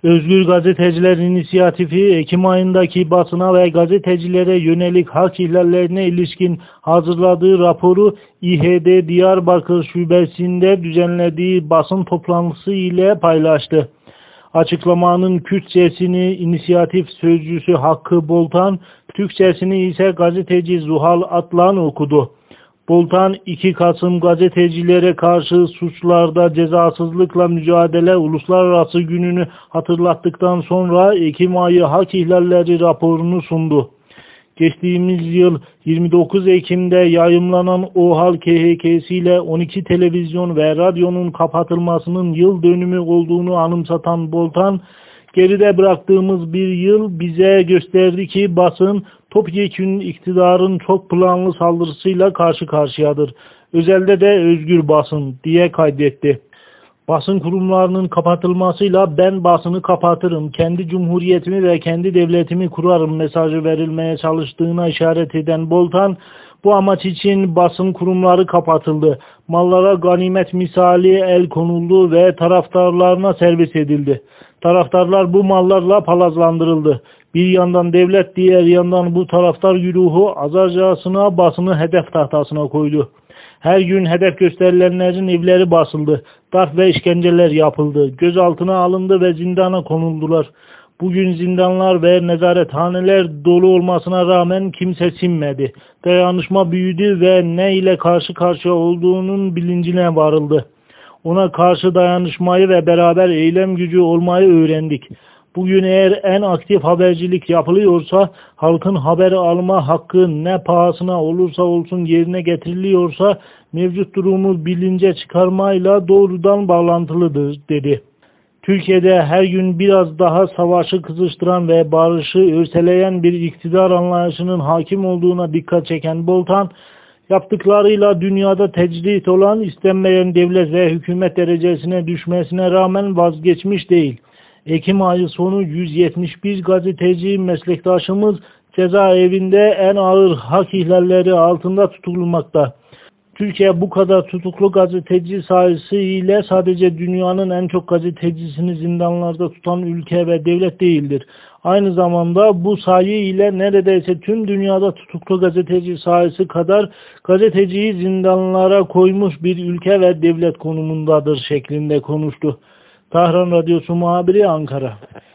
Özgür Gazeteciler İnisiyatifi, Ekim ayındaki basına ve gazetecilere yönelik hak ihlallerine ilişkin hazırladığı raporu İHD Diyarbakır Şubesi'nde düzenlediği basın toplantısı ile paylaştı. Açıklamanın Kürtçesini inisiyatif sözcüsü Hakkı Boltan, Türkçesini ise gazeteci Zuhal Atlan okudu. Boltan, 2 Kasım gazetecilere karşı suçlarda cezasızlıkla mücadele uluslararası gününü hatırlattıktan sonra Ekim ayı hak ihlalleri raporunu sundu. Geçtiğimiz yıl 29 Ekim'de yayımlanan OHAL KHK'si ile 12 televizyon ve radyonun kapatılmasının yıl dönümü olduğunu anımsatan Boltan, geride bıraktığımız bir yıl bize gösterdi ki basın topyekün iktidarın çok planlı saldırısıyla karşı karşıyadır. Özelde de özgür basın diye kaydetti. Basın kurumlarının kapatılmasıyla ben basını kapatırım, kendi cumhuriyetimi ve kendi devletimi kurarım mesajı verilmeye çalıştığına işaret eden Boltan, bu amaç için basın kurumları kapatıldı, mallara ganimet misali el konuldu ve taraftarlarına servis edildi. Taraftarlar bu mallarla palazlandırıldı. Bir yandan devlet, diğer yandan bu taraftar güruhu azarcasına basını hedef tahtasına koydu. Her gün hedef gösterilenlerin evleri basıldı. Darp ve işkenceler yapıldı. Gözaltına alındı ve zindana konuldular. Bugün zindanlar ve nezarethaneler dolu olmasına rağmen kimse sinmedi. Dayanışma büyüdü ve ne ile karşı karşıya olduğunun bilincine varıldı. Ona karşı dayanışmayı ve beraber eylem gücü olmayı öğrendik. Bugün eğer en aktif habercilik yapılıyorsa, halkın haber alma hakkı ne pahasına olursa olsun yerine getiriliyorsa, mevcut durumu bilince çıkarmayla doğrudan bağlantılıdır, dedi. Türkiye'de her gün biraz daha savaşı kızıştıran ve barışı örseleyen bir iktidar anlayışının hakim olduğuna dikkat çeken Boltan, yaptıklarıyla dünyada tecrit olan istenmeyen devlet ve hükümet derecesine düşmesine rağmen vazgeçmiş değil. Ekim ayı sonu 171 gazeteci meslektaşımız cezaevinde en ağır hak ihlalleri altında tutulmakta. Türkiye bu kadar tutuklu gazeteci sayısı ile sadece dünyanın en çok gazetecisini zindanlarda tutan ülke ve devlet değildir. Aynı zamanda bu sayı ile neredeyse tüm dünyada tutuklu gazeteci sayısı kadar gazeteciyi zindanlara koymuş bir ülke ve devlet konumundadır şeklinde konuştu. Tahran Radyosu muhabiri, Ankara.